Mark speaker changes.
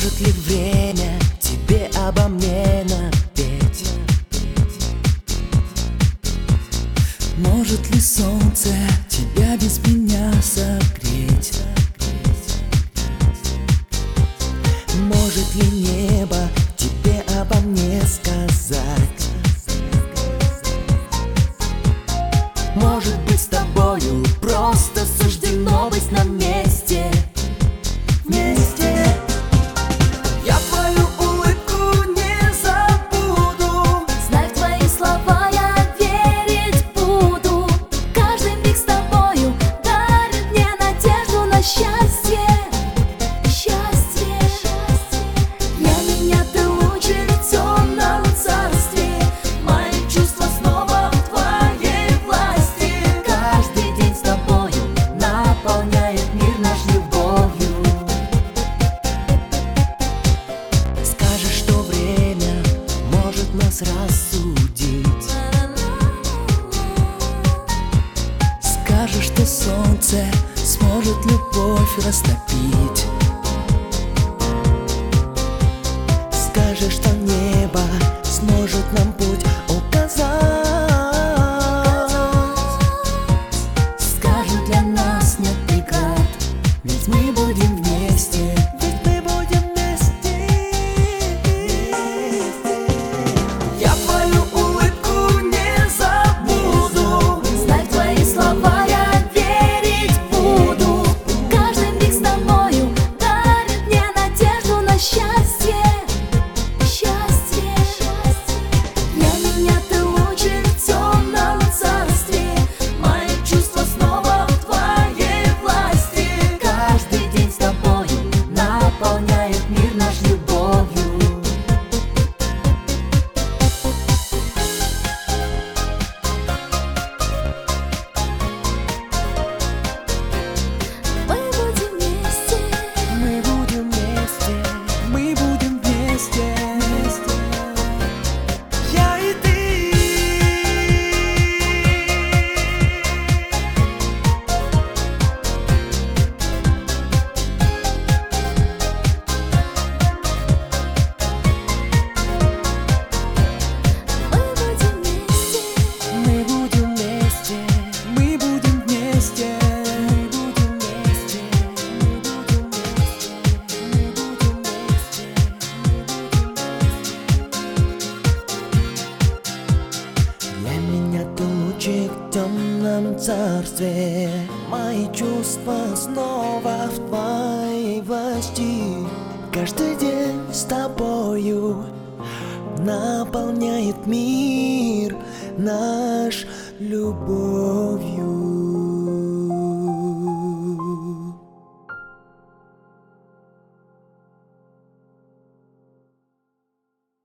Speaker 1: Может ли время тебе обо мне напеть? Может ли солнце тебя без меня согреть? Может ли небо тебе обо мне сказать? Может быть, с тобою просто суждено быть на месте. Вместе. Я твою улыбку не забуду.
Speaker 2: Знай, в твои слова я верить буду. Каждый миг с тобою дарит мне надежду на счастье. Счастье. Для меня ты лучик в темном царстве. Мои чувства снова в твоей власти. Каждый день с тобою наполняет мир наш любовью.
Speaker 1: Скажешь, что время может нас рассудить. Скажешь, что солнце сможет любовь растопить. Скажешь, что небо сможет нам путь указать. Скажут, для нас нет преград, ведь мы будем вместе. Ведь мы будем вместе. Я твою улыбку не забуду.
Speaker 2: Знай, в твои слова я верить буду. Каждый миг с тобою дарит мне надежду на счастье. Счастье. Для меня ты лучик в темном царстве. Мои чувства снова в твоей власти. Каждый день с тобою наполняет мир наш любовью. Мы будем вместе.
Speaker 1: Мы будем вместе. Мы будем вместе. Я и ты.
Speaker 2: Мы будем вместе.
Speaker 1: Мы будем вместе. Мы будем вместе. Мы будем вместе. Мы будем вместе. Для меня ты лучик в темном царстве. Мои чувства снова в твоей власти. Каждый день с тобою наполняет мир наш любовью.